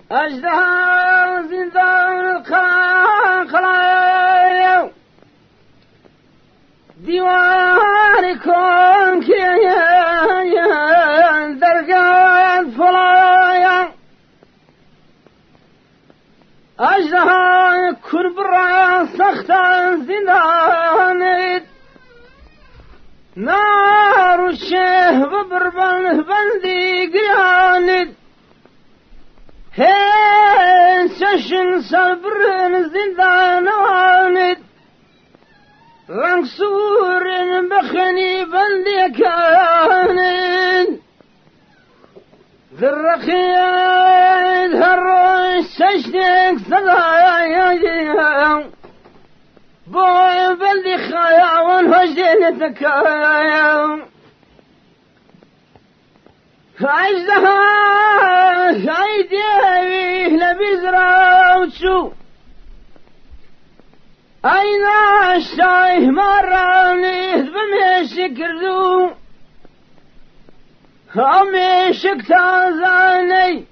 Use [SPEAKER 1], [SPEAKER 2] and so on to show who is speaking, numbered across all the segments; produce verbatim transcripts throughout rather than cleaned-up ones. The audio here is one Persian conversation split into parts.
[SPEAKER 1] أجدها زندان القلايا ديوانكم كيان درقات فلايا أجدها كربرا سختا زندان نار الشيه ببربن بندي قرانت هين سشن صبرن زندان وانت رنكسور بخني بندي كانت ذرخيات هروش سشتك صدايا بوي بلدي خايا ونهجينتك عجزها عيدي لبزرا وتشو أين الشايه مراني بمشي كردو أمشي كتازاني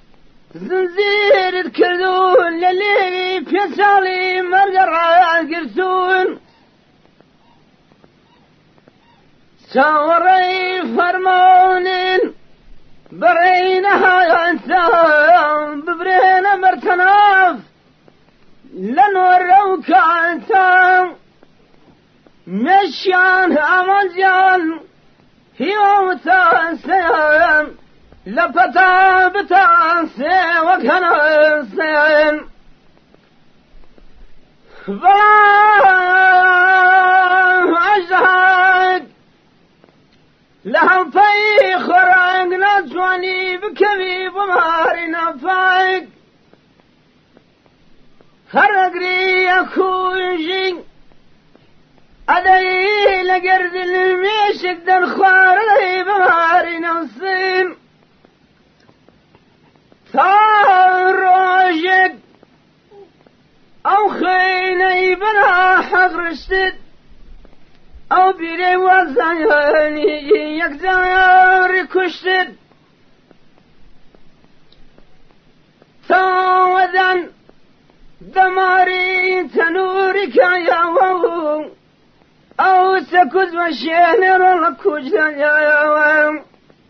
[SPEAKER 1] زنزير الكردون للي بيسالي مرقرع قرسون ساوري فرمونين برينها انسان ببرينا مرتناف لنوروك انسان مشيان امازيان هيو تانسان لبتا بتانسي وكنا سين فلان اجهد لهم في خرق نجواني بكبي بماري نفاق هرقري اكوجي ادري لقرد الميشك دنخوار لي بماري نفسين تاروجك او خيني بلا حق رشتد او بيري وزاني يكزاري كشتد تاوذن دماري تنوري كاياو او سكوز وشينر لكوج ياو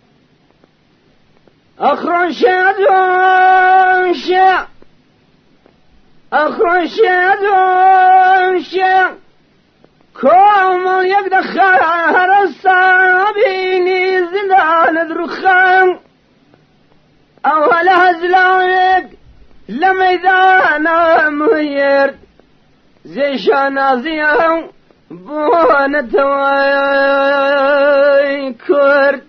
[SPEAKER 1] اخرج ادوشا اخرج ادوشا كوم يقدخل الصابيني زلال درخان اول هزلانك لميدان مهير زي شانازيان بونتواي كرد